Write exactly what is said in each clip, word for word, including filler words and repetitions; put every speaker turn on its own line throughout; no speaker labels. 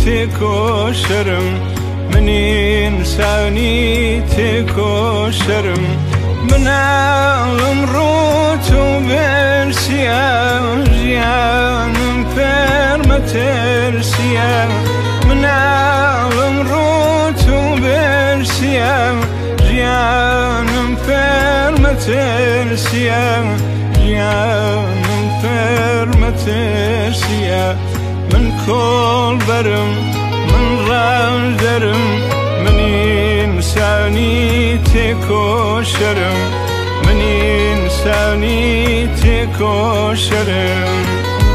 تێکۆشەرم من ئینسانی تێکۆشەرم مناڵم ڕوت و بەرسیە ژیانم پەرمە تەرسیە مناڵم ڕوت و بەرسیە ژیانم پەرمە تەرسیە ژیانم پەرمە تەرسیە من کۆڵبەرم من ڕاژدەرم من ئینسانی تێکۆشەرم من ئینسانی تێکۆشەرم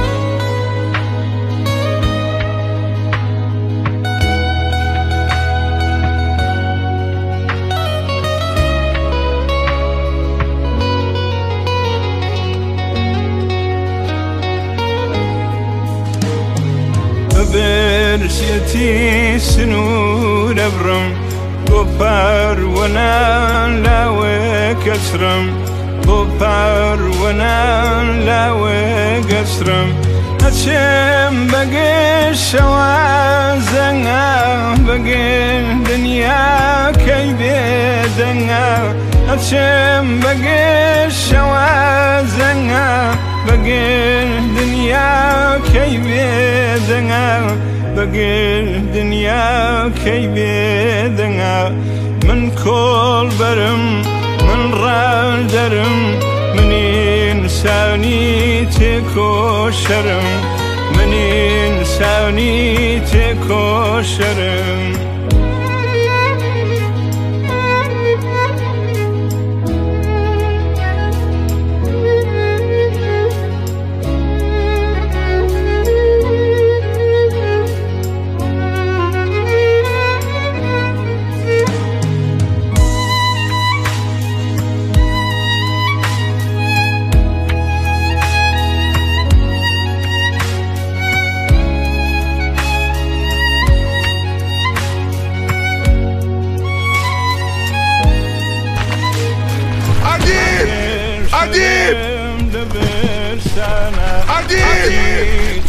برسيتي سنور أبرم بوبار وانا لاوي كسرم بوبار وانا لاوي كسرم أشم بقي شوازنا بقي دنيا كي بيدنا أشم بقي شوازنا بقي دنيا كي بيدنا بقي دنيا كي بيدنا من كل برم من رادرم من إنساني تكوشرم من إنساني تكوشرم
عجيب عجيب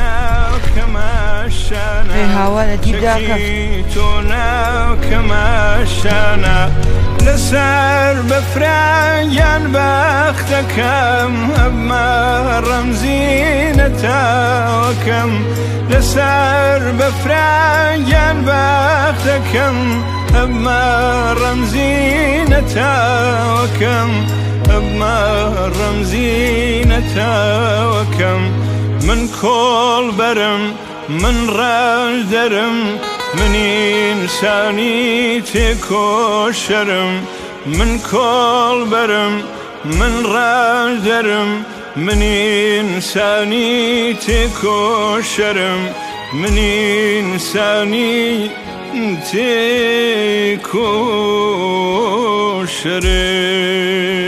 هاوانە دیداکە
كماشانا لسر بفريان بختكم أما رمزينة وكم لسر بفريان بختكم أما رمزينة وكم أما رمزينة وكم من كل برم من رادرم من إنساني تكوشرم من كل برم من رادرم من إنساني تكوشرم من إنساني تكوشرم